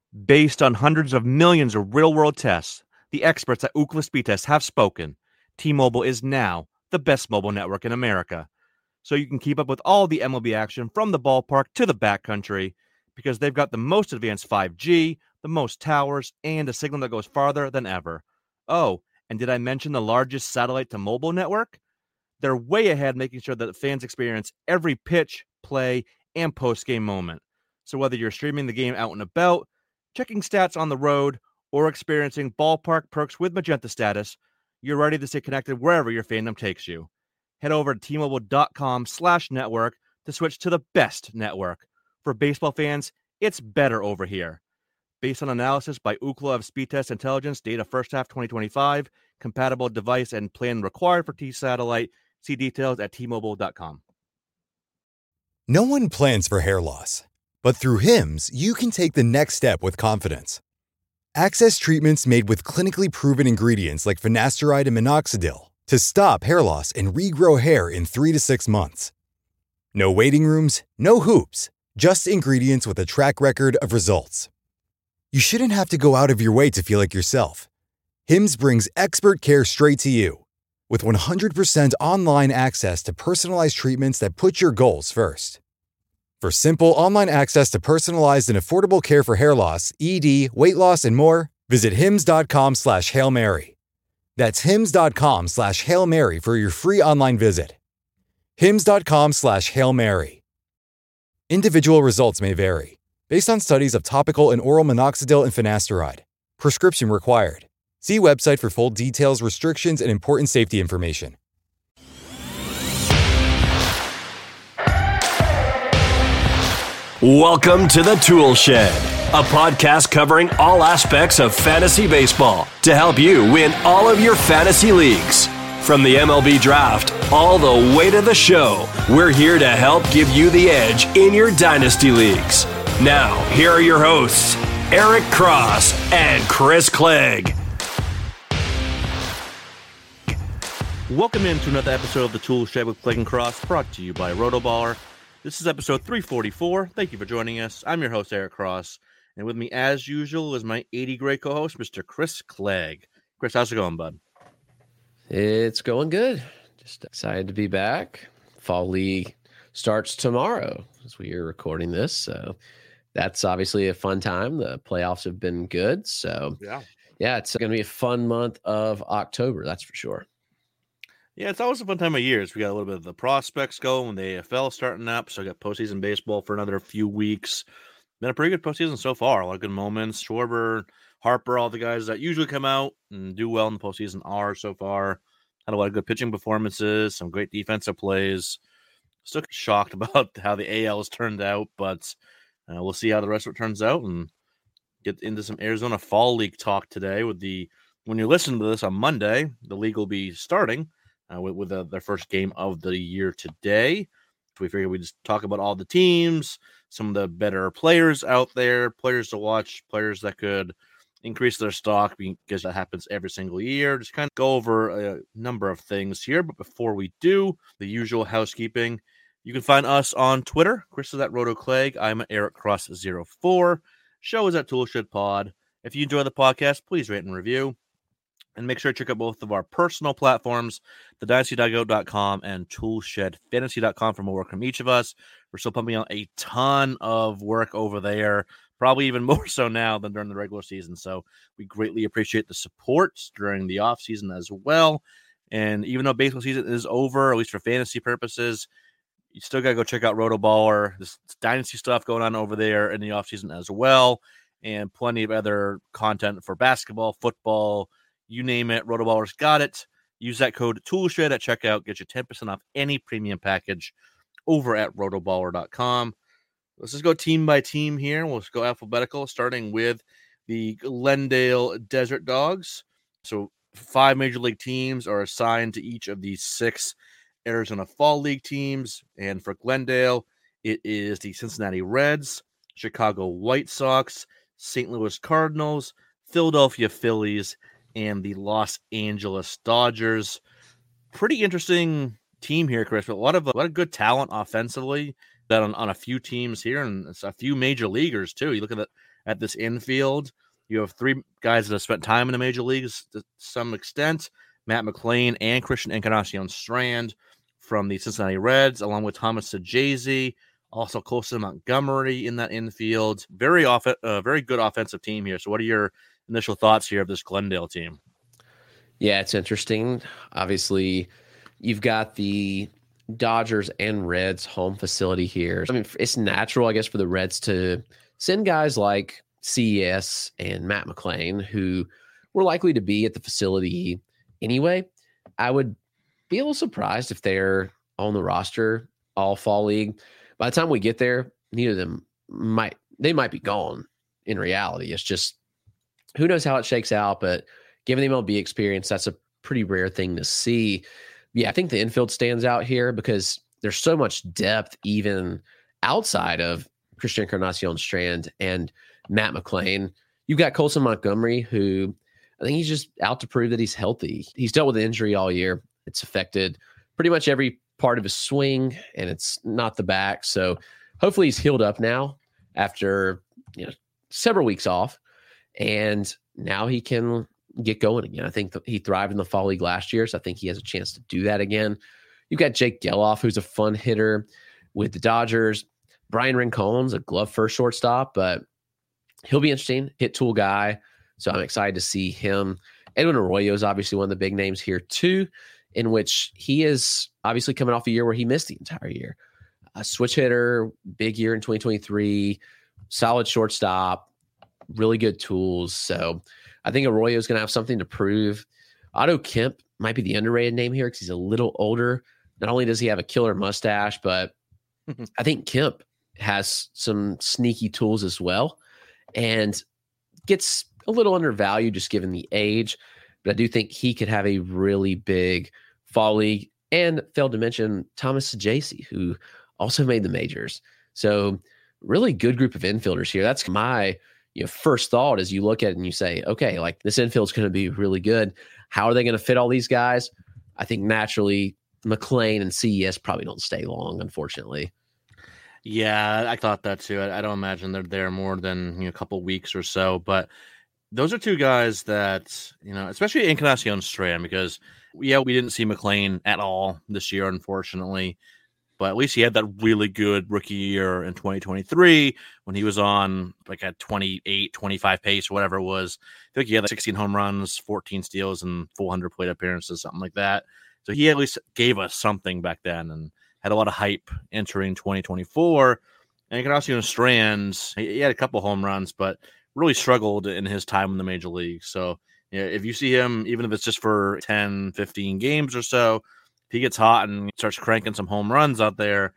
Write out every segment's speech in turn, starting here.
Based on hundreds of millions of real-world tests, the experts at Ookla Speed Test have spoken. T-Mobile is now the best mobile network in America. So you can keep up with all the MLB action from the ballpark to the backcountry because they've got the most advanced 5G, the most towers, and a signal that goes farther than ever. Oh, and did I mention the largest satellite-to-mobile network? They're way ahead, making sure that fans experience every pitch, play, and post-game moment. So whether you're streaming the game out and about, checking stats on the road, or experiencing ballpark perks with Magenta Status, you're ready to stay connected wherever your fandom takes you. Head over to T-Mobile.com/network to switch to the best network. For baseball fans, it's better over here. Based on analysis by Ookla of Speed Test Intelligence, data first half 2025, compatible device and plan required for T-Satellite. See details at T-Mobile.com. No one plans for hair loss, but through Hims, you can take the next step with confidence. Access treatments made with clinically proven ingredients like finasteride and minoxidil to stop hair loss and regrow hair in 3 to 6 months. No waiting rooms, no hoops, just ingredients with a track record of results. You shouldn't have to go out of your way to feel like yourself. Hims brings expert care straight to you. With 100% online access to personalized treatments that put your goals first. For simple online access to personalized and affordable care for hair loss, ED, weight loss, and more, visit hims.com/Hail Mary. That's hims.com/Hail Mary for your free online visit. hims.com/Hail Mary. Individual results may vary, based on studies of topical and oral minoxidil and finasteride. Prescription required. See website for full details, restrictions, and important safety information. Welcome to the Tool Shed, a podcast covering all aspects of fantasy baseball to help you win all of your fantasy leagues. From the MLB draft all the way to the show, we're here to help give you the edge in your dynasty leagues. Now, here are your hosts, Eric Cross and Chris Clegg. Welcome into another episode of the Tool Shed with Clegg and Cross, brought to you by Rotoballer. This is episode 344. Thank you for joining us. I'm your host, Eric Cross, and with me, as usual, is my 80 great co-host, Mr. Chris Clegg. Chris, how's it going, bud? It's going good. Just excited to be back. Fall League starts tomorrow as we are recording this, so that's obviously a fun time. The playoffs have been good, so yeah, it's going to be a fun month of October, that's for sure. Yeah, it's always a fun time of year. We got a little bit of the prospects going, the AFL starting up, so I got postseason baseball for another few weeks. Been a pretty good postseason so far. A lot of good moments. Schwarber, Harper, all the guys that usually come out and do well in the postseason are so far. Had a lot of good pitching performances, some great defensive plays. Still shocked about how the AL has turned out, but we'll see how the rest of it turns out and get into some Arizona Fall League talk today. When you're listening to this on Monday, the league will be starting. With their first game of the year today. So we figured we'd just talk about all the teams, some of the better players out there, players to watch, players that could increase their stock because that happens every single year. Just kind of go over a number of things here. But before we do, the usual housekeeping. You can find us on Twitter. Chris is at RotoClegg. I'm at Eric Cross04. Show is at Toolshed Pod. If you enjoy the podcast, please rate and review. And make sure to check out both of our personal platforms, thedynasty.go.com and toolshedfantasy.com for more work from each of us. We're still pumping out a ton of work over there, probably even more so now than during the regular season. So we greatly appreciate the support during the off season as well. And even though baseball season is over, at least for fantasy purposes, you still got to go check out Rotoballer. There's dynasty stuff going on over there in the off season as well. And plenty of other content for basketball, football, you name it, Rotoballer's got it. Use that code TOOLSHED at checkout. Get you 10% off any premium package over at rotoballer.com. Let's just go team by team here. We'll just go alphabetical, starting with the Glendale Desert Dogs. So 5 major league teams are assigned to each of these 6 Arizona Fall League teams. And for Glendale, it is the Cincinnati Reds, Chicago White Sox, St. Louis Cardinals, Philadelphia Phillies, and the Los Angeles Dodgers. Pretty interesting team here, Chris. But a lot of good talent offensively that on a few teams here, and it's a few major leaguers too. You look at at this infield. You have three guys that have spent time in the major leagues to some extent, Matt McLain and Christian Encarnacion-Strand from the Cincinnati Reds, along with Thomas Saggese, also Colson Montgomery in that infield. Very good offensive team here. So what are your initial thoughts here of this Glendale team? Yeah, it's interesting. Obviously, you've got the Dodgers and Reds home facility here. I mean, it's natural, I guess, for the Reds to send guys like CES and Matt McLain, who were likely to be at the facility anyway. I would be a little surprised if they're on the roster all fall league. By the time we get there, neither of them might be gone in reality. It's just, who knows how it shakes out, but given the MLB experience, that's a pretty rare thing to see. Yeah, I think the infield stands out here because there's so much depth even outside of Christian Encarnacion-Strand and Matt McLain. You've got Colson Montgomery, who I think he's just out to prove that he's healthy. He's dealt with an injury all year. It's affected pretty much every part of his swing, and it's not the back. So hopefully he's healed up now after several weeks off, and now he can get going again. I think he thrived in the fall league last year, so I think he has a chance to do that again. You've got Jake Geloff, who's a fun hitter with the Dodgers. Brian Rincon's a glove first shortstop, but he'll be interesting. Hit tool guy, so I'm excited to see him. Edwin Arroyo is obviously one of the big names here too, in which he is obviously coming off a year where he missed the entire year. A switch hitter, big year in 2023, solid shortstop, really good tools. So I think Arroyo is going to have something to prove. Otto Kemp might be the underrated name here because he's a little older. Not only does he have a killer mustache, but I think Kemp has some sneaky tools as well and gets a little undervalued just given the age. But I do think he could have a really big fall league, and failed to mention Thomas Saggese, who also made the majors. So really good group of infielders here. That's my first thought as you look at it and you say, okay, like this infield's going to be really good. How are they going to fit all these guys? I think naturally McLain and CES probably don't stay long, unfortunately. Yeah, I thought that too. I don't imagine they're there more than a couple weeks or so, but those are two guys that, especially Encarnacion-Strand, because we didn't see McLain at all this year, unfortunately, but at least he had that really good rookie year in 2023 when he was on like a 28, 25 pace, whatever it was. I think he had like 16 home runs, 14 steals, and 400 plate appearances, something like that. So he at least gave us something back then and had a lot of hype entering 2024. And Encarnacion-Strand, he had a couple home runs, but really struggled in his time in the major league. So if you see him, even if it's just for 10, 15 games or so, if he gets hot and starts cranking some home runs out there,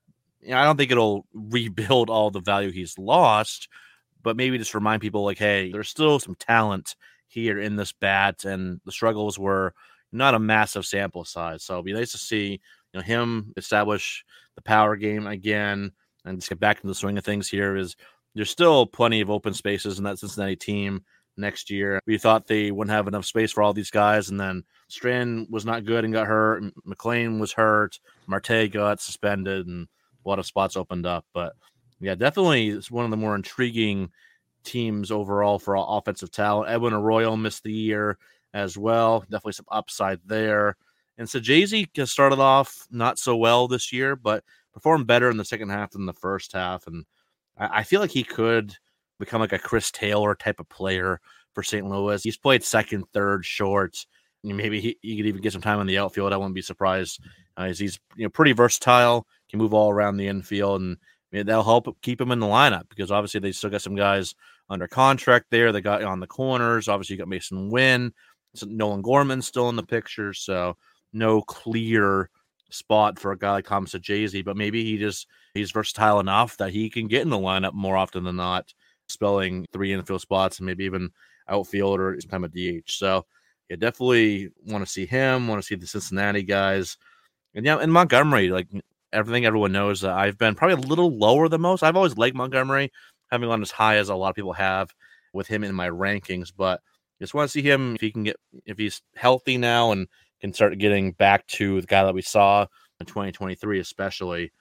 I don't think it'll rebuild all the value he's lost, but maybe just remind people like, hey, there's still some talent here in this bat, and the struggles were not a massive sample size. So it'll be nice to see him establish the power game again and just get back into the swing of things here. There's still plenty of open spaces in that Cincinnati team next year. We thought they wouldn't have enough space for all these guys, and then Strand was not good and got hurt. McLain was hurt. Marte got suspended, and a lot of spots opened up. But yeah, definitely it's one of the more intriguing teams overall for offensive talent. Edwin Arroyo missed the year as well. Definitely some upside there. And Saggese started off not so well this year, but performed better in the second half than the first half. And I feel like he could become like a Chris Taylor type of player for St. Louis. He's played second, third, short. Maybe he could even get some time on the outfield. I wouldn't be surprised. He's pretty versatile, can move all around the infield, and that'll help keep him in the lineup because obviously they still got some guys under contract there. They got on the corners. Obviously, you got Mason Wynn. Nolan Gorman's still in the picture, so no clear spot for a guy like Thomas Saggese, but maybe he's versatile enough that he can get in the lineup more often than not, spelling 3 infield spots and maybe even outfield or some time of DH. So yeah, definitely want to see him, want to see the Cincinnati guys. And Montgomery, like everything everyone knows, I've been probably a little lower than most. I've always liked Montgomery, haven't gone as high as a lot of people have with him in my rankings, but just want to see him if he's healthy now and can start getting back to the guy that we saw in 2023, especially.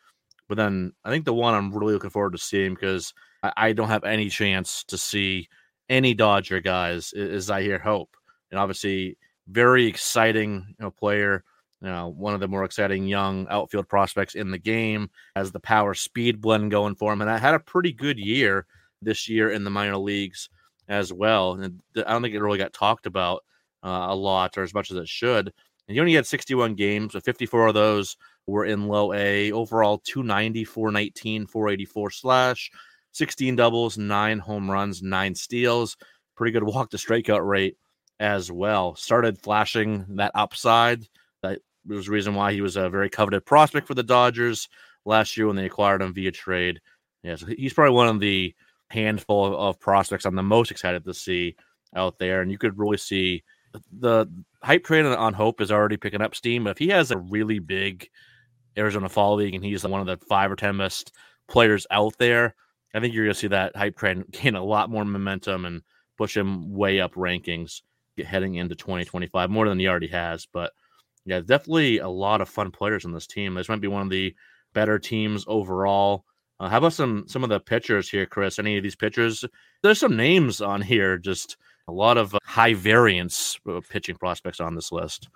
But then I think the one I'm really looking forward to seeing, because I don't have any chance to see any Dodger guys, is Zahir Hope. And obviously, very exciting player. One of the more exciting young outfield prospects in the game, has the power speed blend going for him. And I had a pretty good year this year in the minor leagues as well. And I don't think it really got talked about a lot, or as much as it should. And he only had 61 games, but 54 of those were in low A. Overall, 290, 419, 484 slash, 16 doubles, 9 home runs, 9 steals. Pretty good walk to strikeout rate as well. Started flashing that upside. That was the reason why he was a very coveted prospect for the Dodgers last year when they acquired him via trade. Yeah, so he's probably one of the handful of prospects I'm the most excited to see out there. And you could really see the hype train on Hope is already picking up steam. But if he has a really big Arizona Fall League and he's one of the 5 or 10 best players out there, I think you're going to see that hype train gain a lot more momentum and push him way up rankings heading into 2025, more than he already has. But yeah, definitely a lot of fun players on this team. This might be one of the better teams overall. How about some of the pitchers here, Chris? Any of these pitchers? There's some names on here, just a lot of high variance pitching prospects on this list.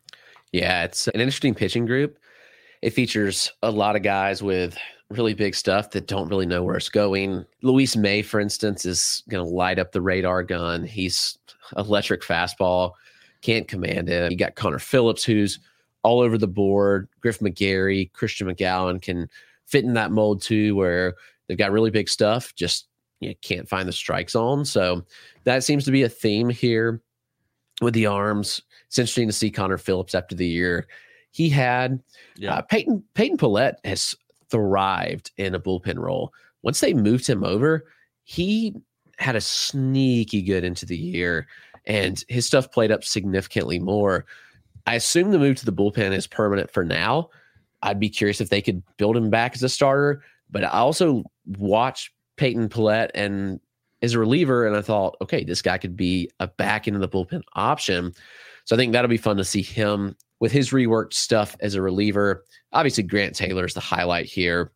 Yeah, it's an interesting pitching group. It features a lot of guys with really big stuff that don't really know where it's going. Luis May, for instance, is going to light up the radar gun. He's electric fastball, can't command it. You got Connor Phillips, who's all over the board. Griff McGarry, Christian McGowan can fit in that mold too, where they've got really big stuff, just can't find the strike zone. So that seems to be a theme here with the arms. It's interesting to see Connor Phillips after the year he had. Yeah. Peyton Pallette has thrived in a bullpen role. Once they moved him over, he had a sneaky good into the year, and his stuff played up significantly more. I assume the move to the bullpen is permanent for now. I'd be curious if they could build him back as a starter, but I also watched Peyton Pallette and as a reliever, and I thought, okay, this guy could be a back into the bullpen option. So I think that'll be fun to see him with his reworked stuff as a reliever. Obviously, Grant Taylor is the highlight here.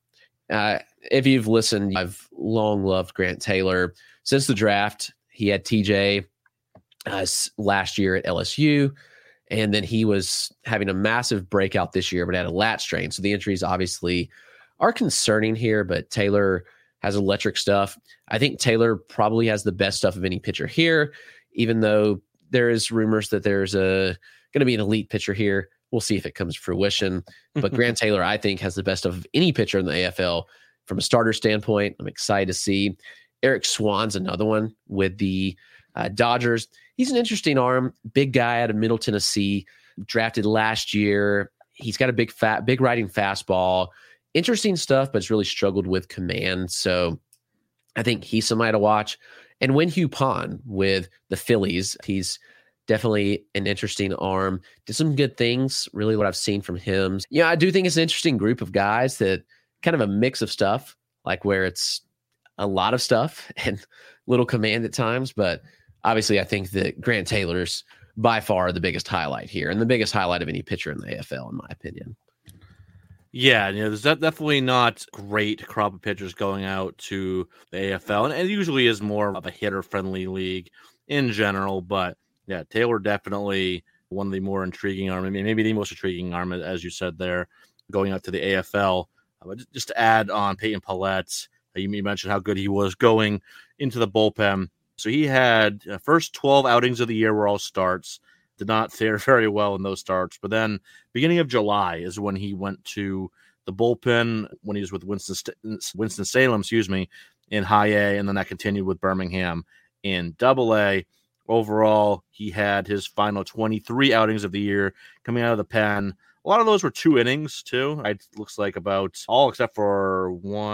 If you've listened, I've long loved Grant Taylor since the draft. He had TJ last year at LSU, and then he was having a massive breakout this year, but had a lat strain. So the injuries obviously are concerning here, but Taylor has electric stuff. I think Taylor probably has the best stuff of any pitcher here, even though there is rumors that there's going to be an elite pitcher here. We'll see if it comes to fruition. But Grant Taylor, I think, has the best of any pitcher in the AFL from a starter standpoint. I'm excited to see. Eric Swan's another one with the Dodgers. He's an interesting arm, big guy out of Middle Tennessee, drafted last year. He's got a big riding fastball. Interesting stuff, but it's really struggled with command. So I think he's somebody to watch. And Wenhue Pon with the Phillies, he's definitely an interesting arm. Did some good things, really what I've seen from him. Yeah, I do think it's an interesting group of guys that kind of a mix of stuff, like where it's a lot of stuff and little command at times. But obviously, I think that Grant Taylor's by far the biggest highlight here and the biggest highlight of any pitcher in the AFL, in my opinion. Yeah, there's definitely not great crop of pitchers going out to the AFL, and it usually is more of a hitter-friendly league in general. But yeah, Taylor definitely one of the more intriguing arm. I mean, maybe the most intriguing arm, as you said there, going out to the AFL. Just to add on Peyton Pallette, you mentioned how good he was going into the bullpen. So he had first 12 outings of the year were all starts. Did not fare very well in those starts. But then beginning of July is when he went to the bullpen when he was with Winston-Salem, in high A, and then that continued with Birmingham in double A. Overall, he had his final 23 outings of the year coming out of the pen. A lot of those were 2 innings, too. It looks like about all except for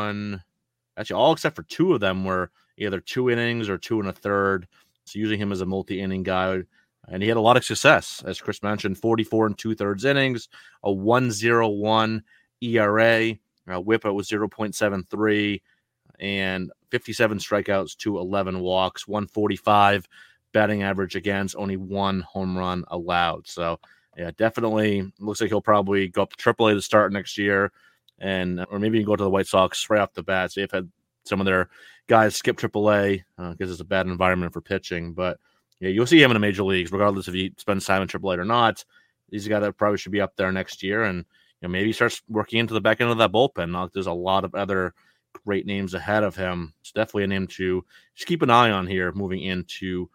2 of them were either 2 innings or 2 1/3. So using him as a multi-inning guy. And he had a lot of success, as Chris mentioned, 44 2/3 innings, a 1.01 ERA, WHIP was 0.73, and 57 strikeouts to 11 walks, 145 batting average against, only 1 home run allowed. So, yeah, definitely looks like he'll probably go up to AAA to start next year. or maybe you can go to the White Sox right off the bat. So they've had some of their guys skip AAA because it's a bad environment for pitching. But yeah, you'll see him in the major leagues, regardless if he spends time in AAA or not. He's a guy that probably should be up there next year, and maybe he starts working into the back end of that bullpen. There's a lot of other great names ahead of him. It's definitely a name to just keep an eye on here moving into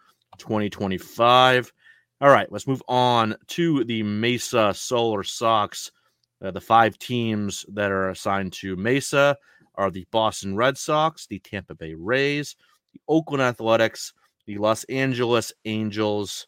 2025. All right, let's move on to the Mesa Solar Sox. The 5 teams that are assigned to Mesa are the Boston Red Sox, the Tampa Bay Rays, the Oakland Athletics, the Los Angeles Angels,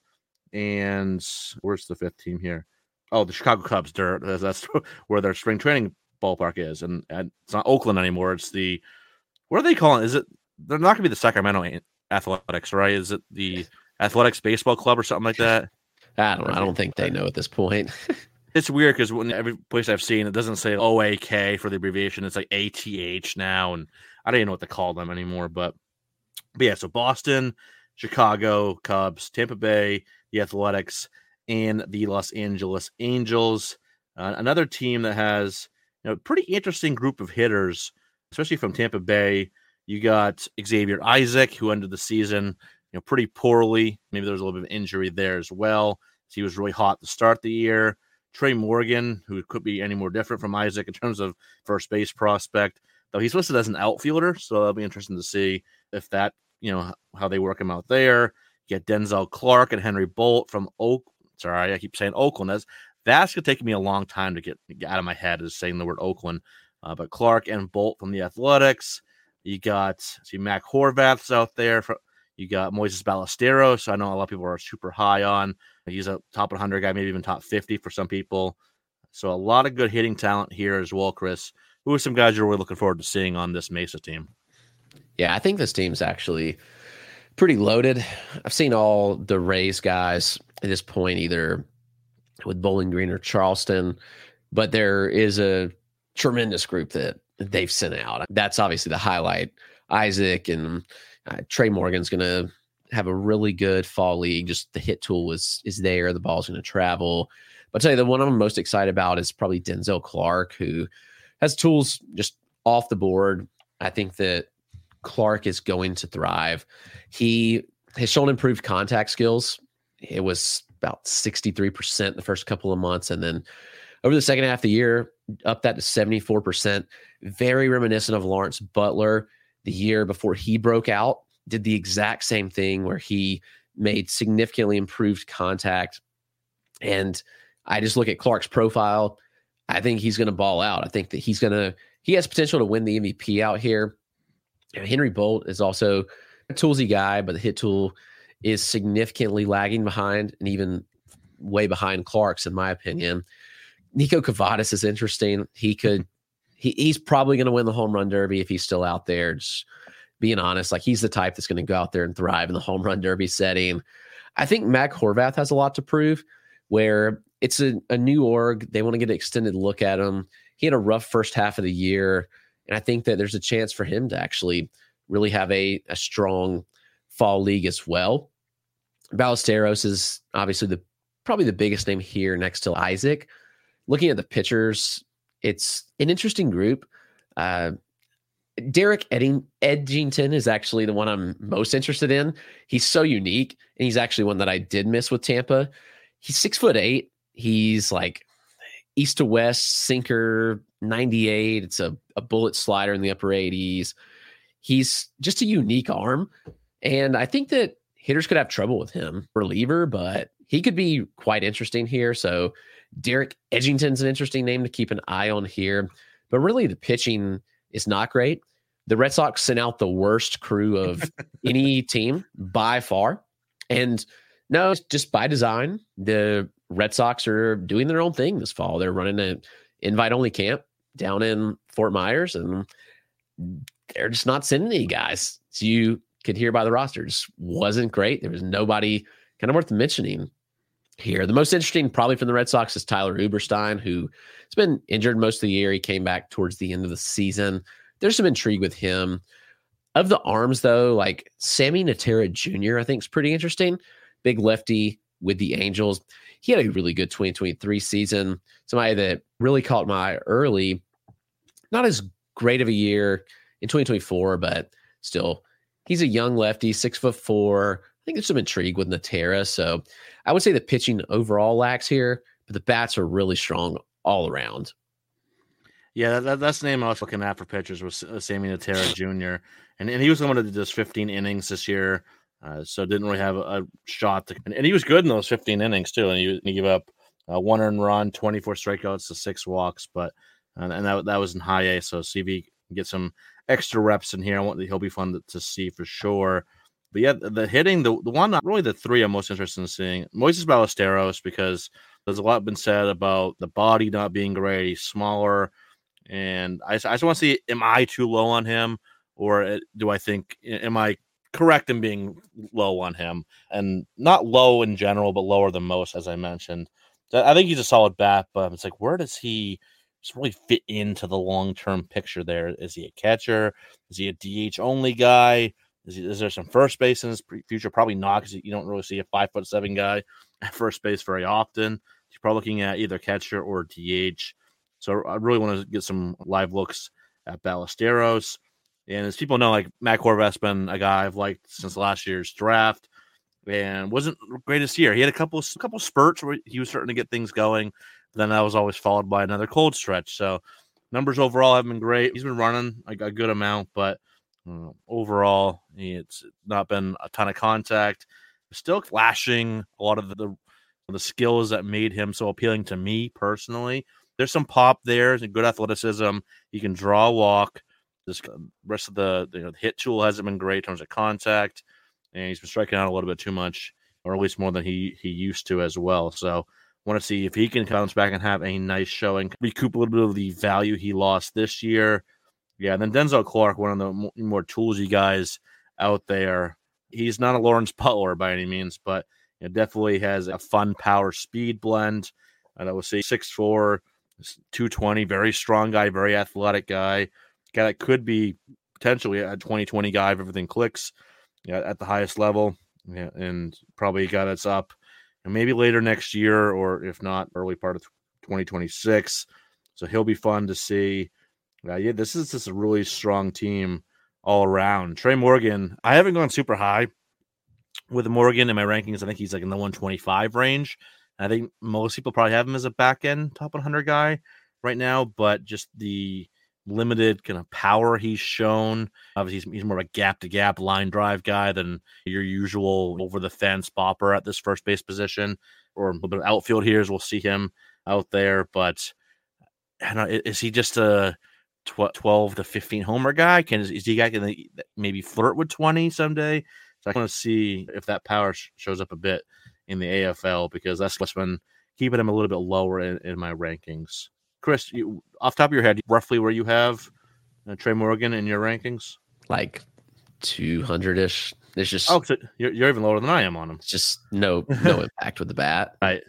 and where's the 5th team here? Oh, the Chicago Cubs. That's where their spring training ballpark is, and it's not Oakland anymore. It's what are they calling? Is it? They're not going to be the Sacramento Athletics, right? Is it the Athletics Baseball Club or something like that? I don't think they know at this point. It's weird because when every place I've seen, it doesn't say OAK for the abbreviation. It's like ATH now, and I don't even know what to call them anymore. But yeah, so Boston, Chicago Cubs, Tampa Bay, the Athletics, and the Los Angeles Angels. Another team that has a pretty interesting group of hitters, especially from Tampa Bay. You got Xavier Isaac, who ended the season pretty poorly. Maybe there was a little bit of injury there as well. So he was really hot to start the year. Trey Morgan, who could be any more different from Isaac in terms of first base prospect, though he's listed as an outfielder, so that'll be interesting to see if that, how they work him out there. You get Denzel Clark and Henry Bolt from Sorry, I keep saying Oakland. That's going to take me a long time to get out of my head is saying the word Oakland. But Clark and Bolt from the Athletics. You got Mac Horvath's out there. You got Moises Ballesteros. So I know a lot of people are super high on. He's a top 100 guy, maybe even top 50 for some people. So a lot of good hitting talent here as well, Chris. Who are some guys you're really looking forward to seeing on this Mesa team? Yeah, I think this team's actually pretty loaded. I've seen all the Rays guys at this point, either with Bowling Green or Charleston, but there is a tremendous group that they've sent out. That's obviously the highlight. Isaac and Trey Morgan's going to have a really good fall league. Just the hit tool is there. The ball's going to travel. But I'll tell you, the one I'm most excited about is probably Denzel Clark, who has tools just off the board. I think that Clark is going to thrive. He has shown improved contact skills. It was about 63% the first couple of months. And then over the second half of the year, up that to 74%. Very reminiscent of Lawrence Butler. The year before he broke out, did the exact same thing where he made significantly improved contact. And I just look at Clark's profile. I think he's going to ball out. I think that he has potential to win the MVP out here. Henry Bolt is also a toolsy guy, but the hit tool is significantly lagging behind and even way behind Clark's, in my opinion. Nico Cavadas is interesting. He's probably going to win the home run derby if he's still out there. Just being honest, like he's the type that's going to go out there and thrive in the home run derby setting. I think Mac Horvath has a lot to prove, where it's a new org. They want to get an extended look at him. He had a rough first half of the year, and I think that there's a chance for him to actually really have a strong fall league as well. Ballesteros is obviously probably the biggest name here next to Isaac. Looking at the pitchers, it's an interesting group. Derek Edgington is actually the one I'm most interested in. He's so unique, and he's actually one that I did miss with Tampa. He's 6'8". He's like east to west sinker, 98. It's a bullet slider in the upper 80s. He's just a unique arm, and I think that hitters could have trouble with him. Reliever, but he could be quite interesting here. So Derek Edgington's an interesting name to keep an eye on here. But really, the pitching is not great. The Red Sox sent out the worst crew of any team by far. And no, just by design, the Red Sox are doing their own thing this fall. They're running an invite-only camp down in Fort Myers, and they're just not sending any guys. So you could hear by the roster, just wasn't great. There was nobody kind of worth mentioning here. The most interesting probably from the Red Sox is Tyler Uberstein, who has been injured most of the year. He came back towards the end of the season. There's some intrigue with him. Of the arms, though, like Sammy Natera Jr., I think is pretty interesting. Big lefty with the Angels. He had a really good 2023 season. Somebody that really caught my eye early not as great of a year in 2024, but still, he's a young lefty, 6'4". I think there's some intrigue with Natera. So I would say the pitching overall lacks here, but the bats are really strong all around. Yeah, that's the name I was looking at for pitchers was Sammy Natera Jr. And he was limited to just 15 innings this year, so didn't really have a shot. And he was good in those 15 innings too. And he gave up 1 earned run, 24 strikeouts to 6 walks, but and that was in high A. So see if he can get some extra reps in here. He'll be fun to see for sure. But yeah, the hitting, the one, really the three I'm most interested in seeing, Moises Ballesteros, because there's a lot been said about the body not being great. He's smaller. And I just want to see, am I too low on him, or do I think, am I correct in being low on him? And not low in general, but lower than most, as I mentioned. I think he's a solid bat, but it's like, where does he just really fit into the long-term picture there? Is he a catcher? Is he a DH only guy? Is there some first base in his future? Probably not, because you don't really see a 5'7" guy at first base very often. He's probably looking at either catcher or DH. So I really want to get some live looks at Ballesteros. And as people know, like Matt Horvath's been a guy I've liked since last year's draft and wasn't the greatest year. He had a couple spurts where he was starting to get things going. Then that was always followed by another cold stretch. So numbers overall have been great. He's been running a good amount, but overall, it's not been a ton of contact. Still flashing a lot of the skills that made him so appealing to me personally. There's some pop there, and good athleticism. He can draw a walk. This rest of the hit tool hasn't been great in terms of contact, and he's been striking out a little bit too much, or at least more than he used to as well. So want to see if he can bounce back and have a nice showing, recoup a little bit of the value he lost this year. Yeah, and then Denzel Clark, one of the more toolsy guys out there. He's not a Lawrence Butler by any means, but definitely has a fun power speed blend. And I would say 6'4", 220, very strong guy, very athletic guy. Guy that could be potentially a 2020 guy if everything clicks at the highest level. Yeah, and probably a guy that's up and maybe later next year, or if not, early part of 2026. So he'll be fun to see. This is just a really strong team all around. Trey Morgan, I haven't gone super high with Morgan in my rankings. I think he's like in the 125 range. I think most people probably have him as a back-end top 100 guy right now, but just the limited kind of power he's shown. Obviously, he's more of a gap-to-gap line drive guy than your usual over-the-fence bopper at this first base position, or a little bit of outfield here as we'll see him out there. But I don't know, is he just a 12 to 15 homer guy? Is he guy going to maybe flirt with 20 someday? So I want to see if that power shows up a bit in the AFL, because that's what's been keeping him a little bit lower in my rankings. Chris, off the top of your head, roughly where you have Trey Morgan in your rankings? Like 200-ish. It's just so you're even lower than I am on him. It's just no impact with the bat. Right.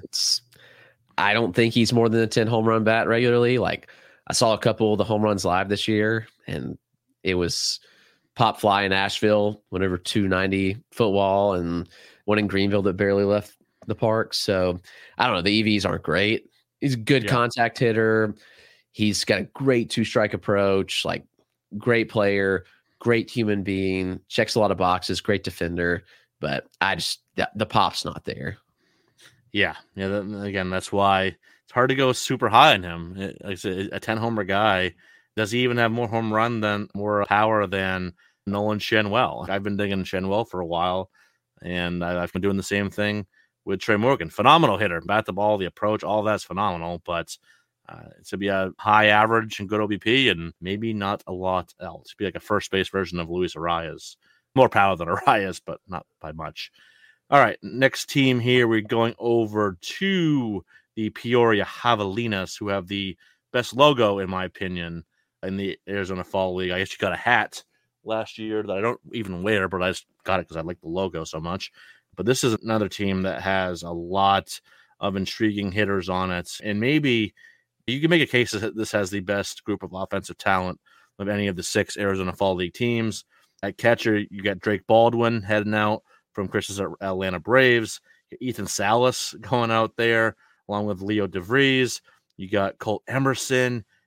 I don't think he's more than a 10 home run bat regularly. Like I saw a couple of the home runs live this year, and it was pop fly in Asheville, whatever 290 foot wall, and one in Greenville that barely left the park. So I don't know. The EVs aren't great. He's a good contact hitter. He's got a great 2-strike approach, like great player, great human being, checks a lot of boxes, great defender. But the pop's not there. Yeah. Again, that's why it's hard to go super high on him. Like I said, a 10 homer guy. Does he even have more home run more power than Nolan Schanuel? I've been digging Schanuel for a while, and I've been doing the same thing with Trey Morgan. Phenomenal hitter, bat the ball, the approach, all that's phenomenal, but it's to be a high average and good OBP, and maybe not a lot else. Be like a first base version of Luis Arias. More power than Arias, but not by much. All right, next team here, we're going over to the Peoria Javelinas, who have the best logo, in my opinion, in the Arizona Fall League. I guess you got a hat last year that I don't even wear, but I just got it because I like the logo so much. But this is another team that has a lot of intriguing hitters on it. And maybe you can make a case that this has the best group of offensive talent of any of the 6 Arizona Fall League teams. At catcher, you got Drake Baldwin heading out from Chris's Atlanta Braves. Ethan Salas going out there, along with Leo DeVries. You got Colt Emerson.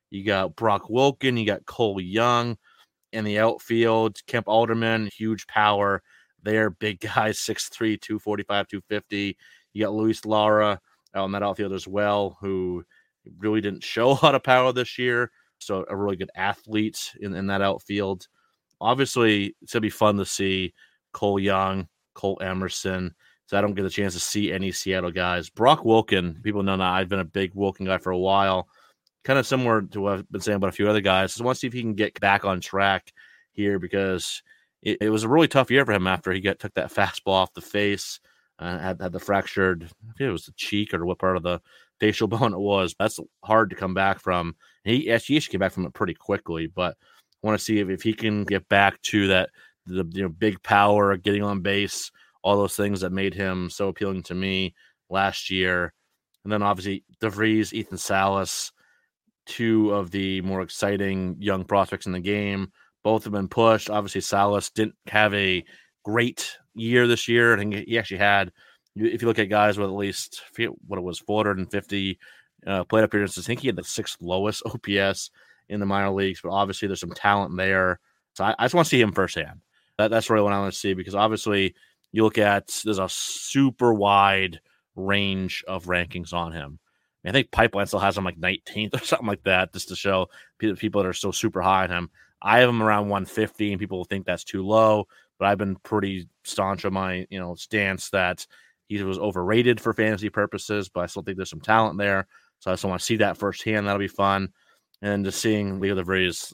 You got Brock Wilken, you got Cole Young in the outfield, Kemp Alderman, huge power. They're big guys, 6'3", 245, 250. You got Luis Lara out in that outfield as well, who really didn't show a lot of power this year. So a really good athlete in that outfield. Obviously, it's going to be fun to see Cole Young, Cole Emerson. So I don't get a chance to see any Seattle guys. Brock Wilken, people know that I've been a big Wilken guy for a while. Kind of similar to what I've been saying about a few other guys. Just want to see if he can get back on track here, because it was a really tough year for him after he took that fastball off the face, had the fractured, I think it was the cheek or what part of the facial bone it was. That's hard to come back from. He actually came back from it pretty quickly, but I want to see if he can get back to that, big power, getting on base, all those things that made him so appealing to me last year. And then obviously DeVries, Ethan Salas, two of the more exciting young prospects in the game. Both have been pushed. Obviously, Salas didn't have a great year this year. I think he actually had, if you look at guys with at least, what it was, 450 plate appearances, I think he had the 6th lowest OPS in the minor leagues, but obviously there's some talent there. So I just want to see him firsthand. That's really what I want to see, because obviously you look at, there's a super wide range of rankings on him. I think Pipeline still has him like 19th or something like that, just to show people that are still super high on him. I have him around 150, and people think that's too low, but I've been pretty staunch on my stance that he was overrated for fantasy purposes, but I still think there's some talent there. So I just want to see that firsthand. That'll be fun. And just seeing Leo DeVries,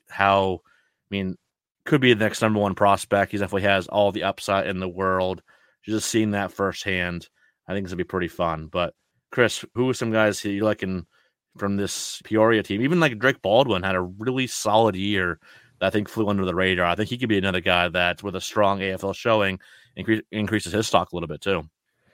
could be the next number one prospect. He definitely has all the upside in the world. Just seeing that firsthand, I think it's going to be pretty fun. But Chris, who are some guys you liking from this Peoria team? Even like Drake Baldwin had a really solid year that I think flew under the radar. I think he could be another guy that, with a strong AFL showing, increases his stock a little bit too.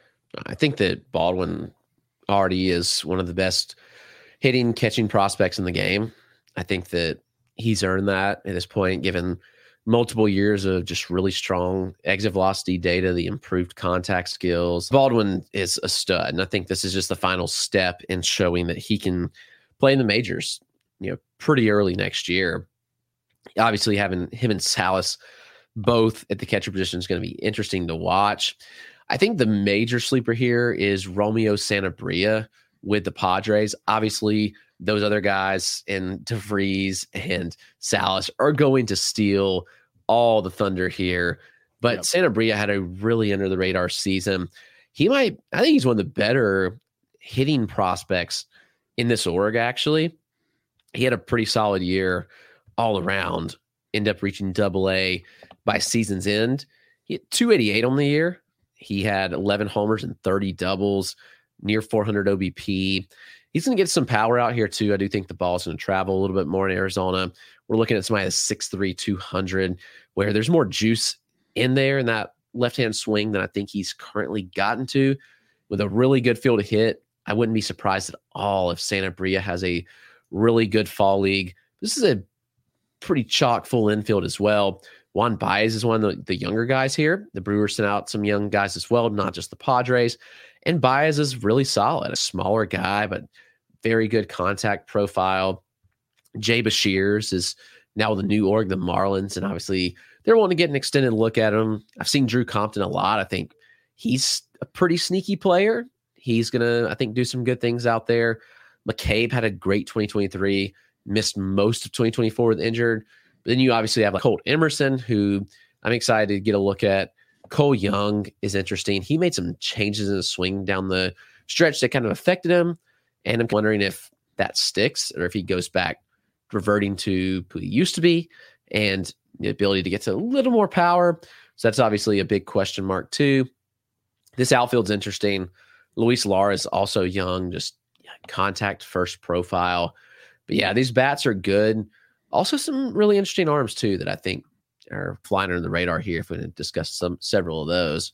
I think that Baldwin already is one of the best hitting, catching prospects in the game. I think that he's earned that at this point, given multiple years of just really strong exit velocity data, the improved contact skills. Baldwin is a stud, and I think this is just the final step in showing that he can play in the majors, pretty early next year. Obviously, having him and Salas both at the catcher position is going to be interesting to watch. I think the major sleeper here is Romeo Sanabria with the Padres. Obviously, those other guys in DeVries and Salas are going to steal all the thunder here. But yep. Sanabria had a really under the radar season. I think he's one of the better hitting prospects in this org, actually. He had a pretty solid year all around, ended up reaching AA by season's end. He had 288 on the year. He had 11 homers and 30 doubles, near 400 OBP. He's going to get some power out here, too. I do think the ball's going to travel a little bit more in Arizona. We're looking at somebody that's 6'3", 200, where there's more juice in there in that left-hand swing than I think he's currently gotten to. With a really good field to hit, I wouldn't be surprised at all if Sanabria has a really good fall league. This is a pretty chock full infield as well. Juan Baez is one of the younger guys here. The Brewers sent out some young guys as well, not just the Padres. And Baez is really solid, a smaller guy, but very good contact profile. Jay Bashirs is now the new org, the Marlins, and obviously they're wanting to get an extended look at him. I've seen Drew Compton a lot. I think he's a pretty sneaky player. He's going to, I think, do some good things out there. McCabe had a great 2023, missed most of 2024 with injured. But then you obviously have like Colt Emerson, who I'm excited to get a look at. Cole Young is interesting. He made some changes in the swing down the stretch that kind of affected him. And I'm wondering if that sticks or if he goes back reverting to who he used to be and the ability to get to a little more power. So that's obviously a big question mark too. This outfield's interesting. Luis Lara is also young, just contact first profile. But yeah, these bats are good. Also some really interesting arms too that I think are flying under the radar here if we discuss several of those.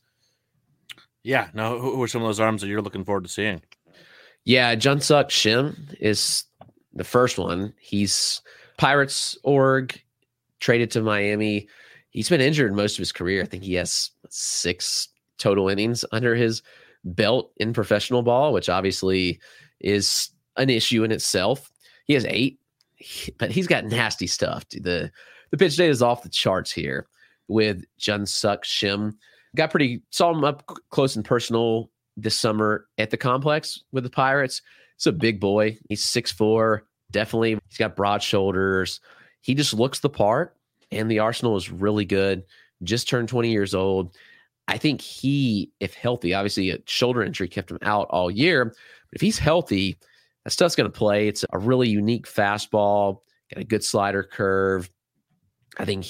Yeah, no, who are some of those arms that you're looking forward to seeing? Yeah, Junsuk Shim is the first one. He's Pirates org, traded to Miami. He's been injured most of his career. I think he has 6 total innings under his belt in professional ball, which obviously is an issue in itself. He has 8 but he's got nasty stuff. The pitch data is off the charts here with Jun-Suk Shim. Saw him up close and personal this summer at the complex with the Pirates. He's a big boy. He's 6'4". Definitely. He's got broad shoulders. He just looks the part, and the arsenal is really good. Just turned 20 years old. I think he, if healthy, obviously a shoulder injury kept him out all year, but if he's healthy, that stuff's going to play. It's a really unique fastball, got a good slider curve. I think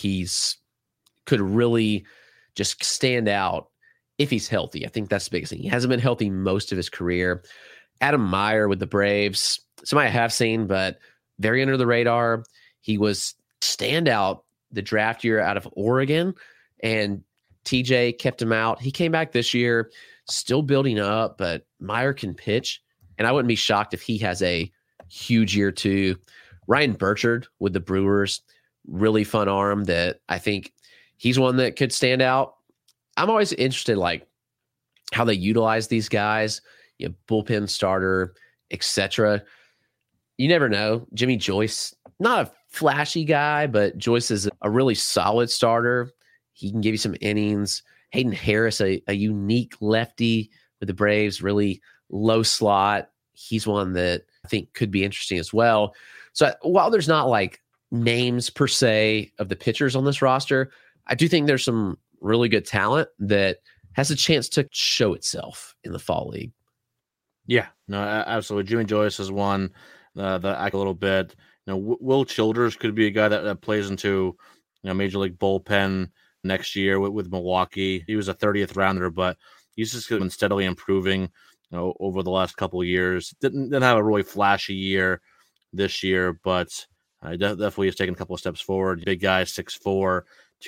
could really just stand out if he's healthy. I think that's the biggest thing. He hasn't been healthy most of his career. Adam Meyer with the Braves, somebody I have seen, but very under the radar. He was standout the draft year out of Oregon, and TJ kept him out. He came back this year, still building up, but Meyer can pitch, and I wouldn't be shocked if he has a huge year too. Ryan Burchard with the Brewers, really fun arm that I think he's one that could stand out. I'm always interested, like, how they utilize these guys, bullpen starter, etc. You never know. Jimmy Joyce, not a flashy guy, but Joyce is a really solid starter. He can give you some innings. Hayden Harris, a unique lefty with the Braves, really low slot. He's one that I think could be interesting as well. So while there's not like names per se of the pitchers on this roster, I do think there's some really good talent that has a chance to show itself in the fall league. Yeah, no, absolutely. Jimmy Joyce is one that I like a little bit. Will Childers could be a guy that plays into major league bullpen next year with Milwaukee. He was a 30th rounder, but he's just been steadily improving over the last couple of years. Didn't have a really flashy year this year, but definitely has taken a couple of steps forward. Big guy, 6'4",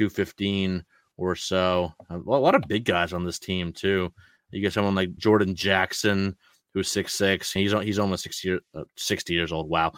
215 or so. A lot of big guys on this team too. You get someone like Jordan Jackson, who's 6'6". He's almost 60 years old. Wow,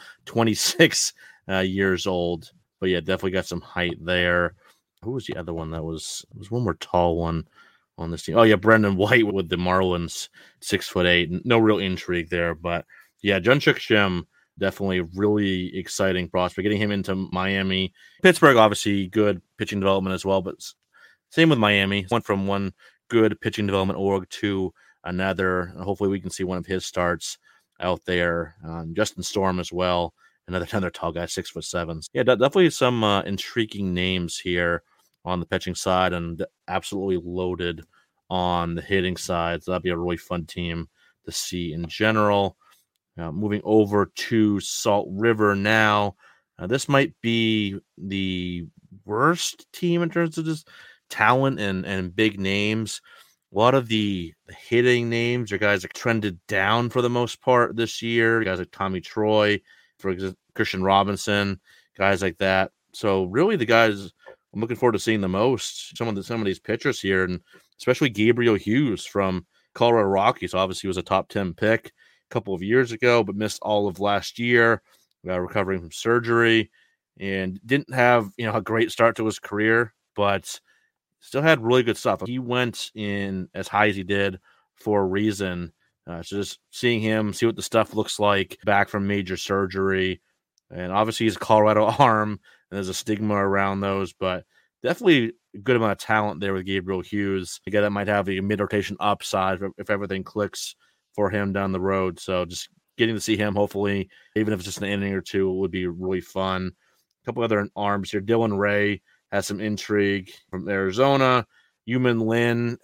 26 years old. But yeah, definitely got some height there. Who was the other one? That was one more tall one on this team. Oh yeah, Brendan White with the Marlins, 6'8". No real intrigue there, but yeah, Jun-Suk Shim, definitely really exciting prospect. Getting him into Miami, Pittsburgh, obviously good pitching development as well. But same with Miami. Went from one good pitching development org to another. Hopefully, we can see one of his starts out there. Justin Storm as well. Another tall guy, 6'7". Yeah, definitely some intriguing names here on the pitching side, and absolutely loaded on the hitting side. So that'd be a really fun team to see in general. Moving over to Salt River now. This might be the worst team in terms of just talent and big names. A lot of the hitting names are guys that trended down for the most part this year. Guys like Tommy Troy, for example, Christian Robinson, guys like that. So really the guys I'm looking forward to seeing the most, some of these pitchers here, and especially Gabriel Hughes from Colorado Rockies. Obviously, he was a top 10 pick a couple of years ago, but missed all of last year, recovering from surgery, and didn't have a great start to his career, but still had really good stuff. He went in as high as he did for a reason. So just seeing him, see what the stuff looks like back from major surgery. And obviously he's a Colorado arm, and there's a stigma around those, but definitely a good amount of talent there with Gabriel Hughes. A guy that might have a mid-rotation upside if everything clicks for him down the road. So just getting to see him, hopefully, even if it's just an inning or two, would be really fun. A couple other arms here. Dylan Ray has some intrigue from Arizona. Yumin Lin,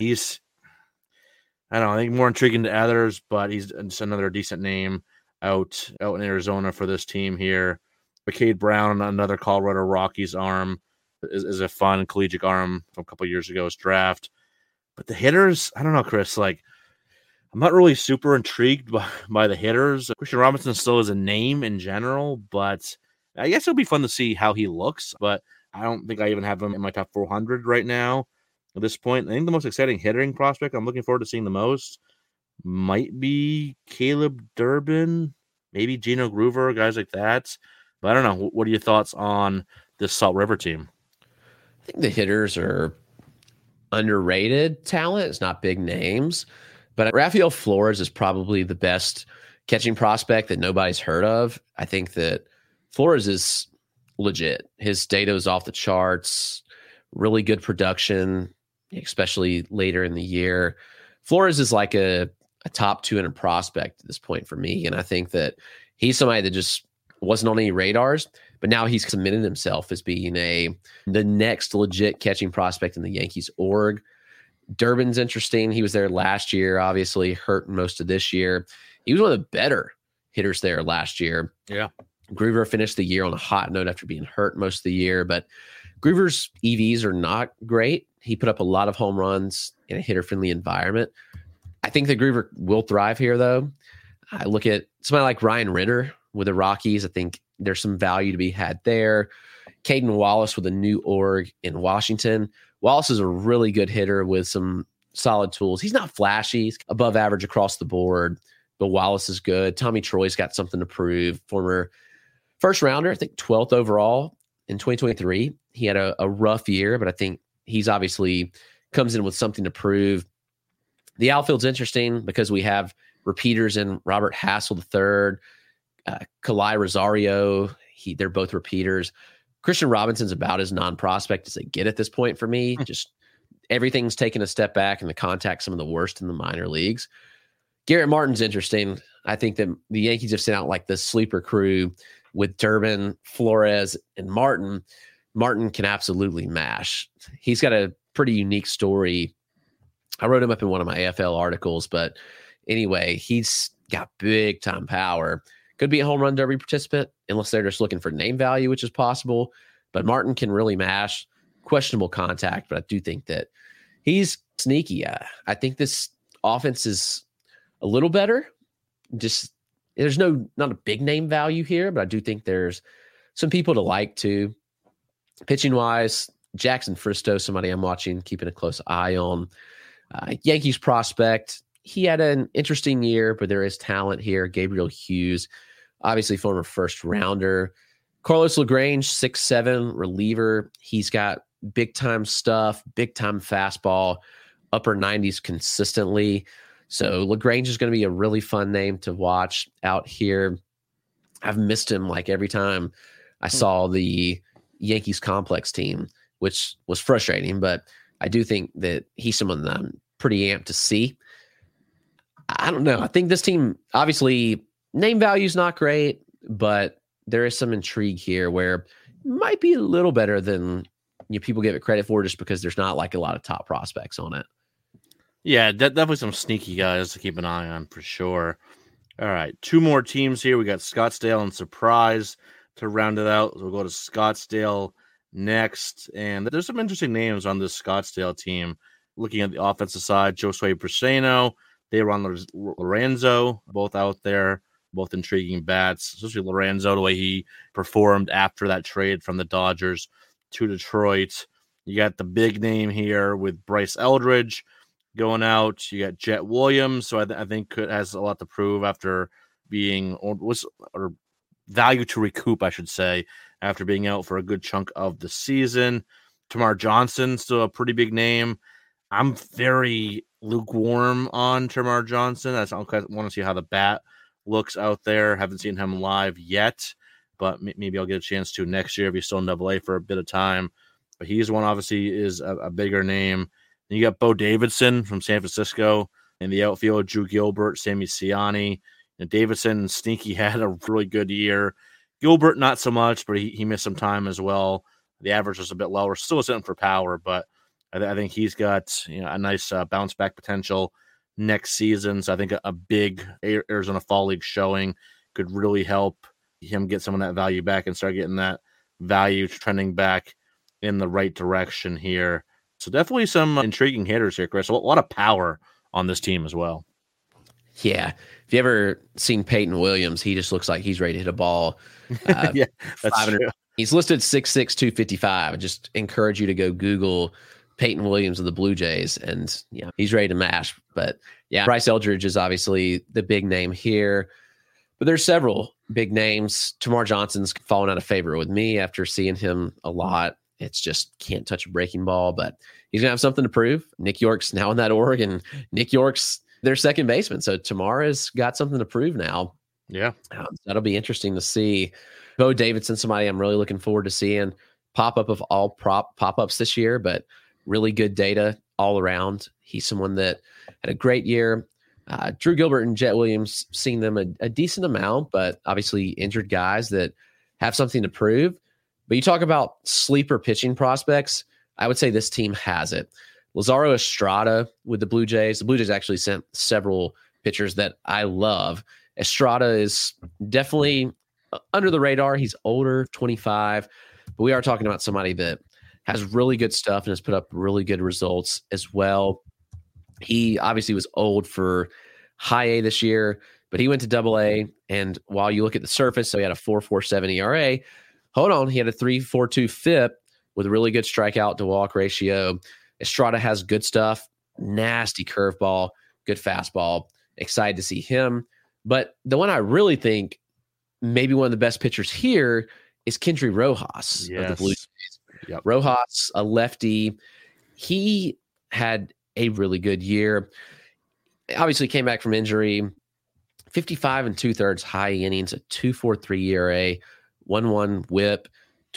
I think more intriguing to others, but he's just another decent name out in Arizona for this team here. McCade Brown, another Colorado Rockies arm, is a fun collegiate arm from a couple of years ago's draft. But the hitters, I don't know, Chris, I'm not really super intrigued by the hitters. Christian Robinson still is a name in general, but I guess it'll be fun to see how he looks. But I don't think I even have him in my top 400 right now at this point. I think the most exciting hitting prospect I'm looking forward to seeing the most might be Caleb Durbin, maybe Gino Groover, guys like that. But I don't know. What are your thoughts on this Salt River team? I think the hitters are underrated talent. It's not big names, but Rafael Flores is probably the best catching prospect that nobody's heard of. I think that Flores is legit. His data is off the charts, really good production, especially later in the year. Flores is like a top 200 prospect at this point for me. And I think that he's somebody that just wasn't on any radars, but now he's cemented himself as being the next legit catching prospect in the Yankees org. Durbin's interesting. He was there last year, obviously hurt most of this year. He was one of the better hitters there last year. Yeah. Groover finished the year on a hot note after being hurt most of the year, but Groover's EVs are not great. He put up a lot of home runs in a hitter-friendly environment. I think that Groover will thrive here, though. I look at somebody like Ryan Ritter with the Rockies. I think there's some value to be had there. Caden Wallace with a new org in Washington. Wallace is a really good hitter with some solid tools. He's not flashy. He's above average across the board, but Wallace is good. Tommy Troy's got something to prove. Former first rounder, I think 12th overall in 2023. He had a rough year, but I think he's obviously comes in with something to prove. The outfield's interesting because we have repeaters in Robert Hassel III, Kalai Rosario. They're both repeaters. Christian Robinson's about as non-prospect as they get at this point for me. Just everything's taken a step back, and the contact's some of the worst in the minor leagues. Garrett Martin's interesting. I think that the Yankees have sent out like the sleeper crew with Durbin, Flores, and Martin. Martin can absolutely mash. He's got a pretty unique story. I wrote him up in one of my AFL articles, but anyway, he's got big time power. Could be a home run derby participant unless they're just looking for name value, which is possible. But Martin can really mash. Questionable contact, but I do think that he's sneaky. I think this offense is a little better. Just there's not a big name value here, but I do think there's some people to like too. Pitching wise, Jackson Fristow, somebody I'm watching, keeping a close eye on. Yankees prospect. He had an interesting year, but there is talent here. Gabriel Hughes, obviously former first rounder. Carlos LaGrange, 6'7", reliever. He's got big time stuff, big time fastball, upper 90s consistently. So LaGrange is going to be a really fun name to watch out here. I've missed him like every time I saw the Yankees complex team, which was frustrating, but I do think that he's someone that I'm pretty amped to see. I don't know. I think this team, obviously, name value is not great, but there is some intrigue here where it might be a little better than people give it credit for just because there's not like a lot of top prospects on it. Yeah, definitely some sneaky guys to keep an eye on for sure. All right, two more teams here. We got Scottsdale and Surprise to round it out. So we'll go to Scottsdale next. And there's some interesting names on this Scottsdale team. Looking at the offensive side, Josue Bruseno, they were on Lorenzo, both out there, both intriguing bats, especially Lorenzo, the way he performed after that trade from the Dodgers to Detroit. You got the big name here with Bryce Eldridge going out. You got Jet Williams, so I think has a lot to prove after being or value to recoup, I should say, after being out for a good chunk of the season. Tamar Johnson, still a pretty big name. I'm very lukewarm on Tamar Johnson. I want to see how the bat looks out there. Haven't seen him live yet, but maybe I'll get a chance to next year if he's still in AA for a bit of time. But he's one, obviously, is a bigger name. Then you got Bo Davidson from San Francisco in the outfield, Drew Gilbert, Sammy Siani. And Davidson, sneaky, had a really good year. Gilbert, not so much, but he missed some time as well. The average was a bit lower. Still sitting for power, but I think he's got a nice bounce back potential next season. So I think a big Arizona Fall League showing could really help him get some of that value back and start getting that value trending back in the right direction here. So definitely some intriguing hitters here, Chris. A lot of power on this team as well. Yeah. If you ever seen Peyton Williams, he just looks like he's ready to hit a ball. Yeah, that's true. He's listed 6'6", 255. I just encourage you to go Google Peyton Williams of the Blue Jays, and he's ready to mash. But yeah, Bryce Eldridge is obviously the big name here, but there's several big names. Tamar Johnson's fallen out of favor with me after seeing him a lot. It's just can't touch a breaking ball, but he's gonna have something to prove. Nick York's now in that org, and Nick York's their second baseman, so Tamar has got something to prove now. Yeah, that'll be interesting to see. Bo Davidson, somebody I'm really looking forward to seeing. Pop-up of all pop-ups this year, but really good data all around. He's someone that had a great year. Drew Gilbert and Jet Williams, seen them a decent amount, but obviously injured guys that have something to prove. But you talk about sleeper pitching prospects, I would say this team has it. Lazaro Estrada with the Blue Jays. The Blue Jays actually sent several pitchers that I love. Estrada is definitely under the radar. He's older, 25, but we are talking about somebody that has really good stuff and has put up really good results as well. He obviously was old for high A this year, but he went to double A. And while you look at the surface, so he had a 4.47 ERA. Hold on, he had a 3.42 FIP with a really good strikeout to walk ratio. Estrada has good stuff, nasty curveball, good fastball. Excited to see him. But the one I really think maybe one of the best pitchers here is Kendry Rojas of the Blue Jays. Yep. Rojas, a lefty. He had a really good year. Obviously came back from injury. 55 2/3 high innings, a 2.43 ERA, 1.1 whip,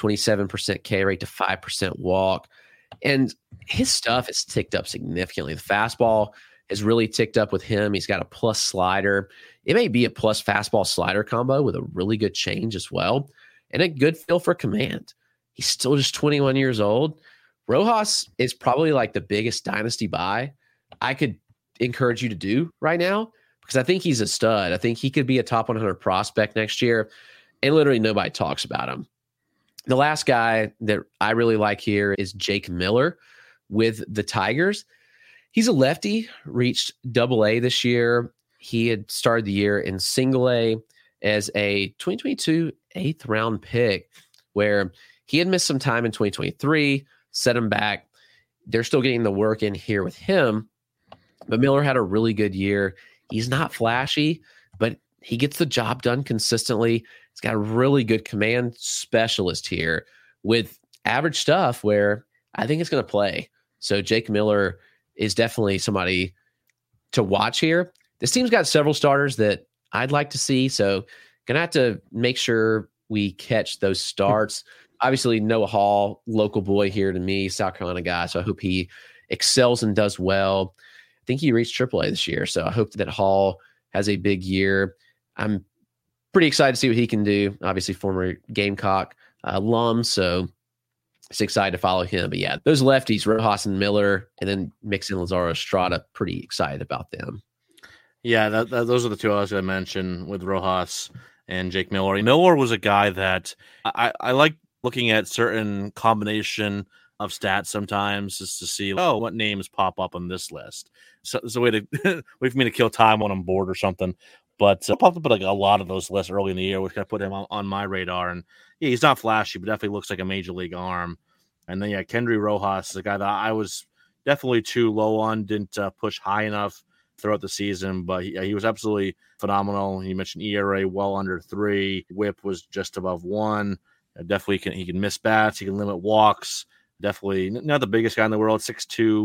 27% K rate to 5% walk. And his stuff has ticked up significantly. The fastball has really ticked up with him. He's got a plus slider. It may be a plus fastball slider combo with a really good change as well, and a good feel for command. He's still just 21 years old. Rojas is probably like the biggest dynasty buy I could encourage you to do right now, because I think he's a stud. I think he could be a top 100 prospect next year, and literally nobody talks about him. The last guy that I really like here is Jake Miller with the Tigers. He's a lefty, reached double A this year. He had started the year in single A as a 2022 8th round pick, where he had missed some time in 2023, set him back. They're still getting the work in here with him, but Miller had a really good year. He's not flashy, but he gets the job done consistently. He's got a really good command specialist here with average stuff where I think it's going to play. So Jake Miller is definitely somebody to watch here. This team's got several starters that I'd like to see, so going to have to make sure we catch those starts. Obviously, Noah Hall, local boy here to me, South Carolina guy, so I hope he excels and does well. I think he reached AAA this year, so I hope that Hall has a big year. I'm pretty excited to see what he can do. Obviously, former Gamecock alum, so it's excited to follow him. But yeah, those lefties, Rojas and Miller, and then mix in Lazaro Estrada, pretty excited about them. Yeah, those are the two I was going to mention with Rojas and Jake Miller. Miller was a guy that I like looking at certain combination of stats sometimes just to see, what names pop up on this list. So it's a way to wait for me to kill time when I'm bored or something. But popped up like a lot of those lists early in the year, which kind of put him on my radar. And yeah, he's not flashy, but definitely looks like a major league arm. And then Kendry Rojas is a guy that I was definitely too low on, didn't push high enough throughout the season, but he was absolutely phenomenal. You mentioned ERA well under 3, whip was just above 1. Definitely he can miss bats, he can limit walks. Definitely not the biggest guy in the world, 6'2",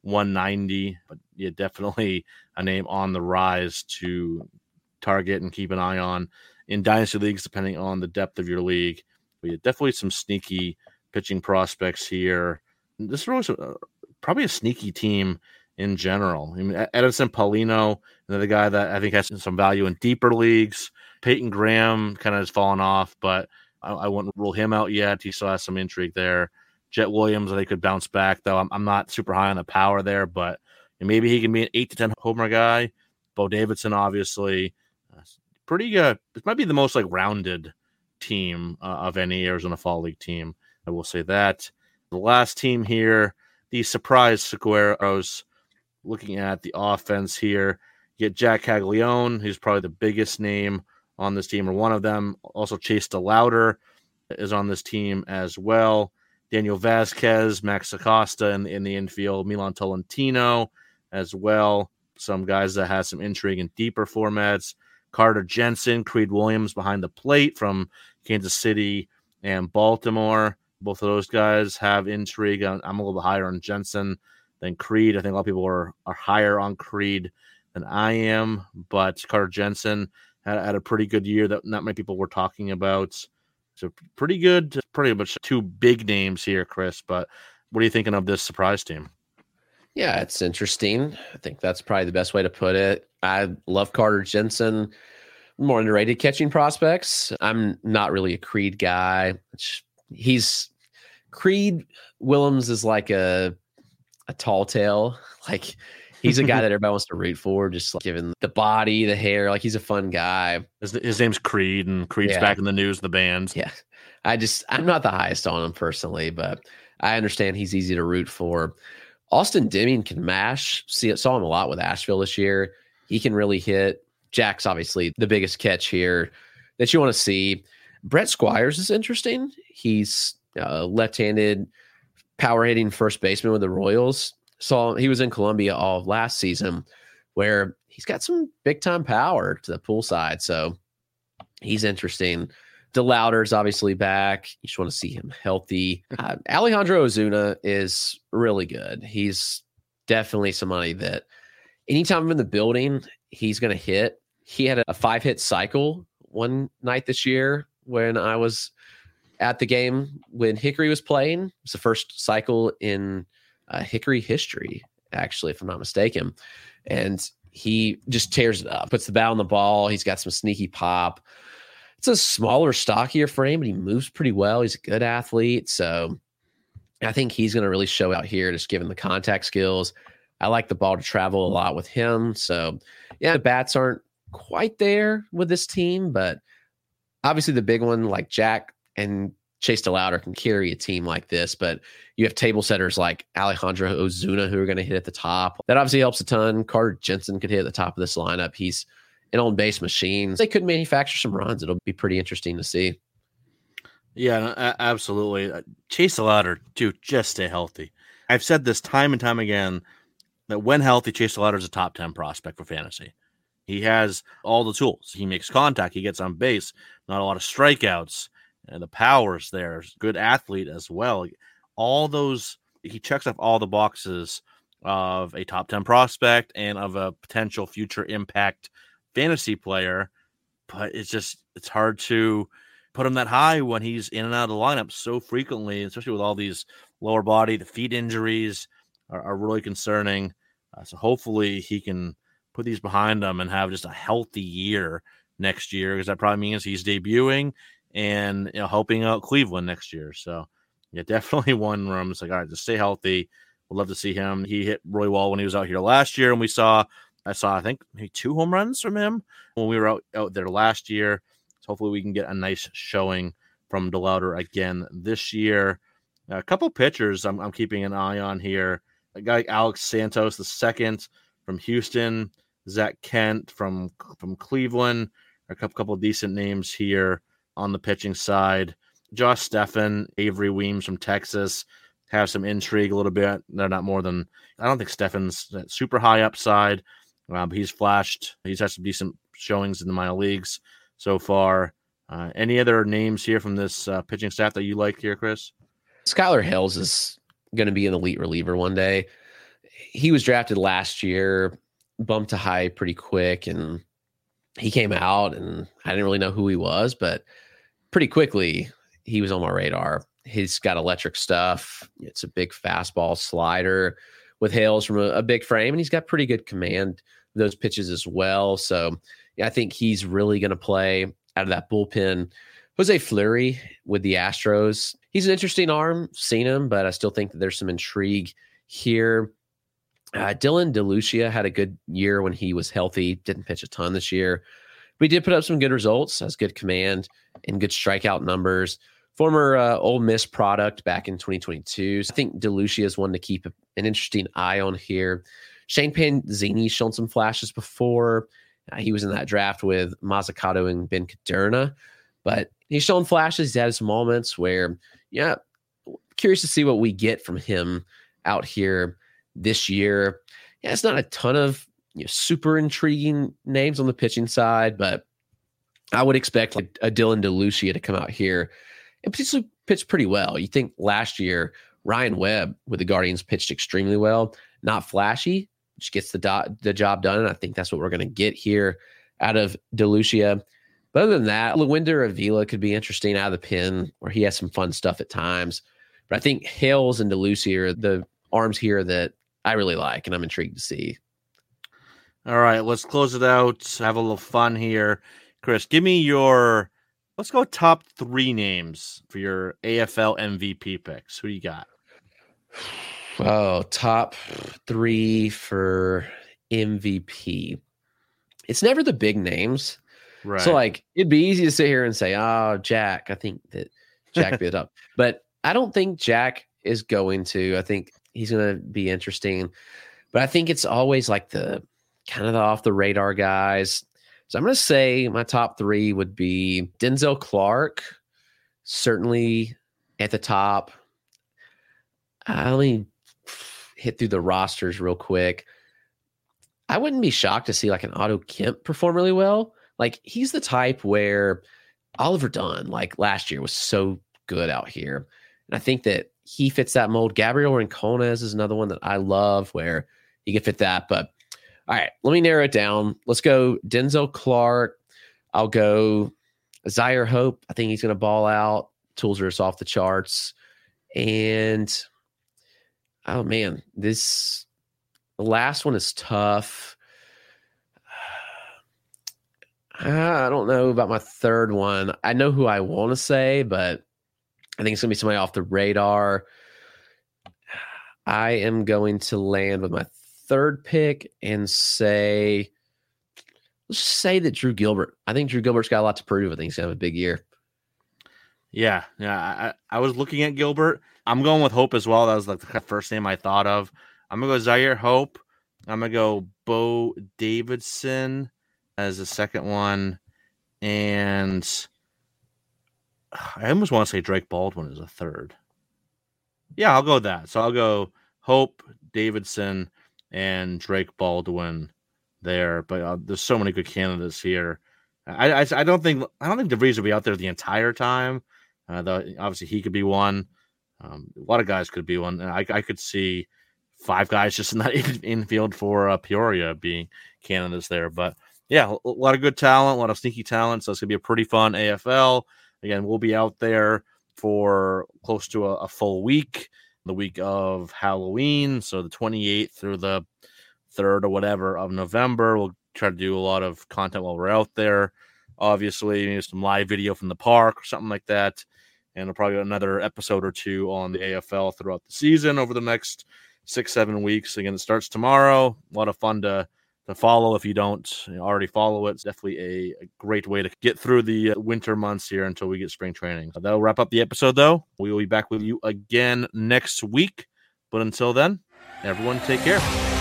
190, but yeah, definitely a name on the rise to target and keep an eye on in dynasty leagues, depending on the depth of your league. But yeah, definitely some sneaky pitching prospects here. This was probably a sneaky team in general. I mean, Edinson Paulino, another guy that I think has some value in deeper leagues. Peyton Graham kind of has fallen off, but I wouldn't rule him out yet. He still has some intrigue there. Jet Williams, they could bounce back, though. I'm not super high on the power there, but maybe he can be an 8 to 10 homer guy. Bo Davidson, obviously, pretty good. It might be the most rounded team of any Arizona Fall League team. I will say that. The last team here, the surprise Saguaros. Looking at the offense here, you get Jack Caglione, who's probably the biggest name on this team, or one of them. Also, Chase DeLauder is on this team as well. Daniel Vasquez, Max Acosta in the infield, Milan Tolentino as well. Some guys that have some intrigue in deeper formats. Carter Jensen, Creed Williams behind the plate from Kansas City and Baltimore. Both of those guys have intrigue. I'm a little bit higher on Jensen than Creed. I think a lot of people are higher on Creed than I am, but Carter Jensen had a pretty good year that not many people were talking about. So pretty much two big names here, Chris. But what are you thinking of this surprise team? Yeah, it's interesting. I think that's probably the best way to put it. I love Carter Jensen, more underrated catching prospects. I'm not really a Creed guy. Creed Willems is like a tall tale. Like he's a guy that everybody wants to root for, just like given the body, the hair. Like he's a fun guy. His name's Creed, and Creed's back in the news, the band. Yeah. I'm not the highest on him personally, but I understand he's easy to root for. Austin Deming can mash. Saw him a lot with Asheville this year. He can really hit. Jack's obviously the biggest catch here that you want to see. Brett Squires is interesting. He's left-handed power hitting first baseman with the Royals. He was in Columbia all of last season, where he's got some big-time power to the pull side. So he's interesting. DeLauder's obviously back. You just want to see him healthy. Alejandro Ozuna is really good. He's definitely somebody that anytime I'm in the building, he's going to hit. He had a 5-hit cycle one night this year when I was at the game when Hickory was playing. It's the first cycle in Hickory history, actually, if I'm not mistaken. And he just tears it up, puts the bat on the ball. He's got some sneaky pop. It's a smaller, stockier frame, but he moves pretty well. He's a good athlete. So I think he's going to really show out here, just given the contact skills. I like the ball to travel a lot with him. So, yeah, the bats aren't quite there with this team, but obviously the big one like Jack and Chase DeLauder can carry a team like this. But you have table setters like Alejandro Ozuna who are going to hit at the top. That obviously helps a ton. Carter Jensen could hit at the top of this lineup. He's an on-base machine. They could manufacture some runs. It'll be pretty interesting to see. Yeah, absolutely. Chase DeLauder, dude, just stay healthy. I've said this time and time again that when healthy, Chase DeLauder is a top 10 prospect for fantasy. He has all the tools. He makes contact. He gets on base. Not a lot of strikeouts. And the power's there. Good athlete as well. All those, he checks off all the boxes of a top 10 prospect and of a potential future impact fantasy player. But it's hard to put him that high when he's in and out of the lineup so frequently, especially with all these lower body, the feet injuries are really concerning. So hopefully he can put these behind him and have just a healthy year next year, because that probably means he's debuting and helping out Cleveland next year. So yeah, definitely one where I'm just like, all right, just stay healthy. We'd love to see him. He hit really well when he was out here last year, and I saw I think maybe 2 home runs from him when we were out there last year. So hopefully we can get a nice showing from DeLauder again this year. A couple pitchers I'm keeping an eye on here. A guy like Alex Santos II from Houston, Zach Kent from Cleveland. A couple of decent names here on the pitching side. Josh Stephan, Avery Weems from Texas have some intrigue a little bit. They're not more than, I don't think Stephan's super high upside, but he's flashed. He's had some decent showings in the minor leagues so far. Any other names here from this pitching staff that you like here, Chris? Skylar Hales is going to be an elite reliever one day. He was drafted last year, bumped to high pretty quick, and he came out, and I didn't really know who he was, but pretty quickly he was on my radar. He's got electric stuff. It's a big fastball slider with Hales from a big frame, and he's got pretty good command of those pitches as well. So yeah, I think he's really going to play out of that bullpen. Jose Fleury with the Astros. He's an interesting arm, seen him, but I still think that there's some intrigue here. Dylan DeLucia had a good year when he was healthy. Didn't pitch a ton this year, but he did put up some good results, has good command and good strikeout numbers. Former Ole Miss product back in 2022. So I think DeLucia is one to keep an interesting eye on here. Shane Panzini's shown some flashes before. He was in that draft with Mazzucato and Ben Caderna, but he's shown flashes. He's had some moments where, yeah, curious to see what we get from him out here this year. Yeah, it's not a ton of super intriguing names on the pitching side, but I would expect like a Dylan DeLucia to come out here and potentially pitch pretty well. You think last year Ryan Webb with the Guardians pitched extremely well, not flashy, just gets the job done. And I think that's what we're going to get here out of DeLucia. But other than that, Lewinda Avila could be interesting out of the pen, where he has some fun stuff at times. But I think Hales and DeLucy are the arms here that I really like, and I'm intrigued to see. All right, let's close it out. Have a little fun here. Chris, give me let's go top 3 names for your AFL MVP picks. Who do you got? Oh, top 3 for MVP. It's never the big names. Right. So, like, it'd be easy to sit here and say, oh, Jack. I think that Jack beat up. But I don't think Jack is going to. I think he's going to be interesting. But I think it's always like the kind of the off the radar guys. So I'm going to say my top 3 would be Denzel Clark, certainly at the top. Let me hit through the rosters real quick. I wouldn't be shocked to see like an Otto Kemp perform really well. Like, he's the type where Oliver Dunn, like last year, was so good out here. And I think that he fits that mold. Gabriel Rincones is another one that I love where he could fit that. But all right, let me narrow it down. Let's go Denzel Clark. I'll go Zaire Hope. I think he's going to ball out. Tools are off the charts. And, oh, man, the last one is tough. I don't know about my third one. I know who I want to say, but I think it's going to be somebody off the radar. I am going to land with my third pick and let's just say that Drew Gilbert. I think Drew Gilbert's got a lot to prove. I think he's going to have a big year. Yeah. I was looking at Gilbert. I'm going with Hope as well. That was like the first name I thought of. I'm going to go Zaire Hope. I'm going to go Bo Davidson as the second one. And I almost want to say Drake Baldwin as a third. Yeah, I'll go with that. So I'll go Hope, Davidson, and Drake Baldwin there. But there's so many good candidates here. I don't think DeVries will be out there the entire time. Obviously, he could be one. A lot of guys could be one. And I could see 5 guys just in that infield for Peoria being candidates there. But yeah, a lot of good talent, a lot of sneaky talent. So it's going to be a pretty fun AFL. Again, we'll be out there for close to a full week, the week of Halloween. So the 28th through the 3rd or whatever of November. We'll try to do a lot of content while we're out there. Obviously, maybe some live video from the park or something like that. And we'll probably get another episode or 2 on the AFL throughout the season over the next 6-7 weeks. Again, it starts tomorrow. A lot of fun to follow if you don't already follow it. It's definitely a great way to get through the winter months here until we get spring training. That'll wrap up the episode, though. We will be back with you again next week. But until then, everyone take care.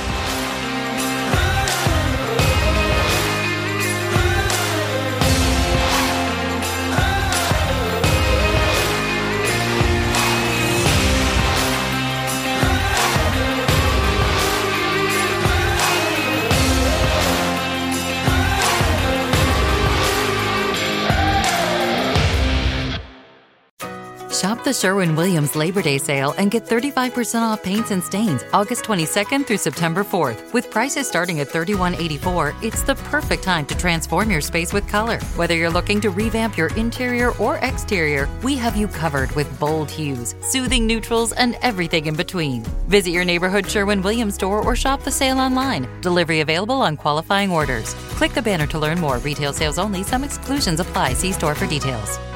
Shop the Sherwin-Williams Labor Day sale and get 35% off paints and stains August 22nd through September 4th. With prices starting at $31.84, it's the perfect time to transform your space with color. Whether you're looking to revamp your interior or exterior, we have you covered with bold hues, soothing neutrals, and everything in between. Visit your neighborhood Sherwin-Williams store or shop the sale online. Delivery available on qualifying orders. Click the banner to learn more. Retail sales only. Some exclusions apply. See store for details.